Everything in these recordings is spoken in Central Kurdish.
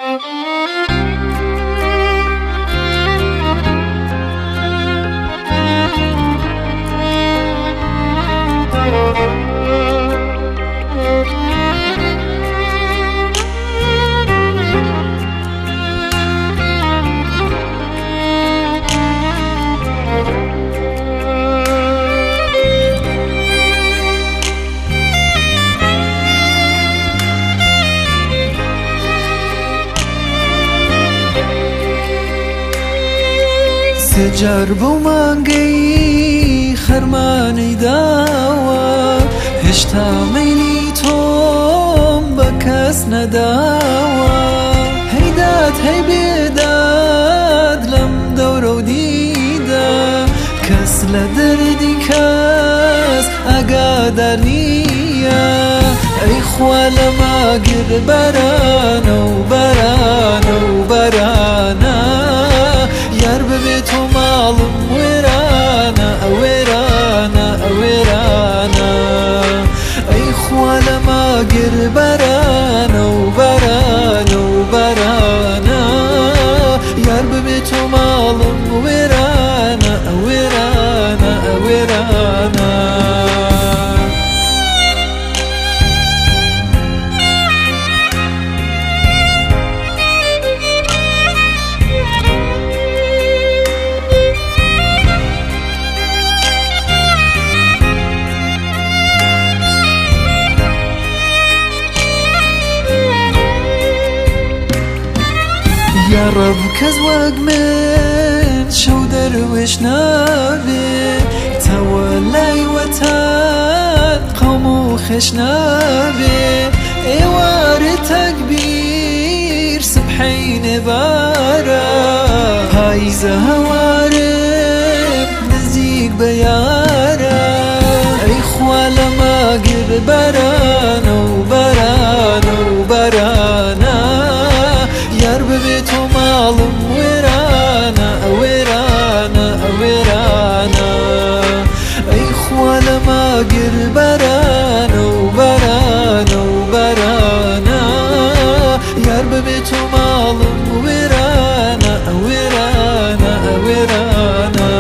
سجرب و مانگەی خەرمانەی داوە هێشتا مەیلی تۆم بە کەس نەداوە هەیداد هەی بێداد لەم دەورە و دیدە کەس لە دەردی کەس ئاگادار نییە ئەی خوا لە ماگر بەرانە و بەرانە و بەرانە یار ببێت و ماڵم وێرانە ئەوێرانە ئەوێرانە ئەی خوا لە ماگر بەرانە و بەرانە و بەرانە یار ببێت و ماڵم وێرانە ئەوێرانە ئەوێرانە یا ڕەب کەس وەک من شەو دەروێش نابێ تەوە لای وەتان قەوم و خێش نابێ ئێوارە تەکبیر سبحەی نێبارە پاییزە هەوارم نزیک بە یارە ئەی خوا لە ماگر بەرانە و بەرانە و بەرانە یار ببێت و ماڵم وێرانە ئەوێرانە ئەوێرانە ئەی خوا لە ماگر بەرانە و بەرانە و بەرانە یار ببێت و ماڵم وێرانە ئەوێرانە ئەوێرانە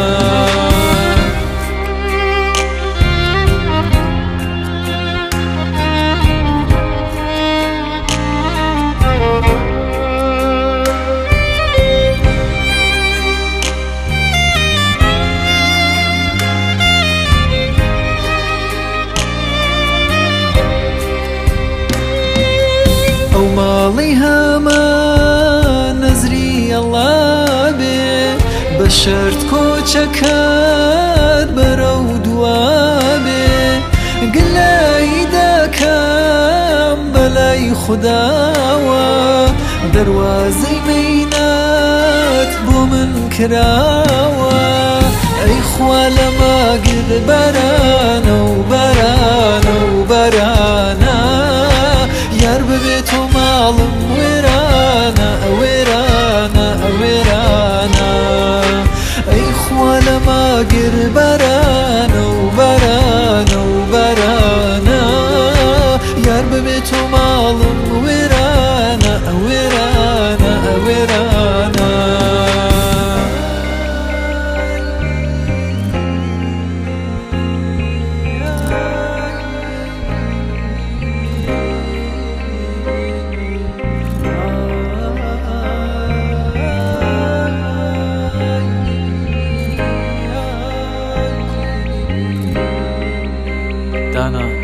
ماڵی هەمان نەزری ئەڵڵا بێ بە شەرت کۆچەکەت بەرەو دوا بێ گلایی دەکەم بەلای خودداوە دەروازەی مەینەت بۆ من کراوە ئەی خوا لە ماگر بەرانە و بەرانە و بەرانە یار ببێت و ماڵم وێرانە ئەوێرانە ئەوێرانە ئەی خوا لە ماگر بەرانە و بەرانە و بەرانە یار ببێت و ماڵم وێرانە ئەوێرانە ئەوێرانە Dana